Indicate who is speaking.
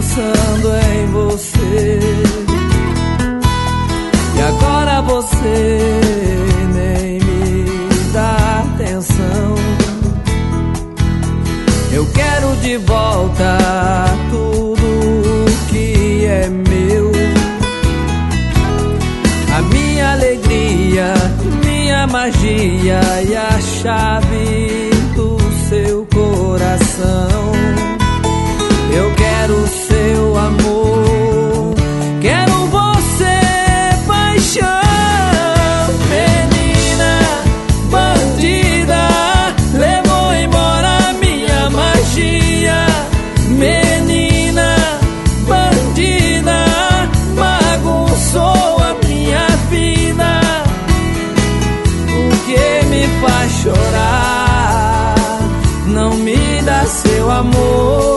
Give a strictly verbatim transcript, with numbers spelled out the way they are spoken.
Speaker 1: pensando em você. E agora você nem me dá atenção. Eu quero de volta tudo que é meu. A minha alegria, minha magia e a chave do seu coração. Eu quero seu amor, quero você, paixão. Menina bandida, levou embora minha magia. Menina bandida, bagunçou a minha vida. O que me faz chorar, não me dá seu amor.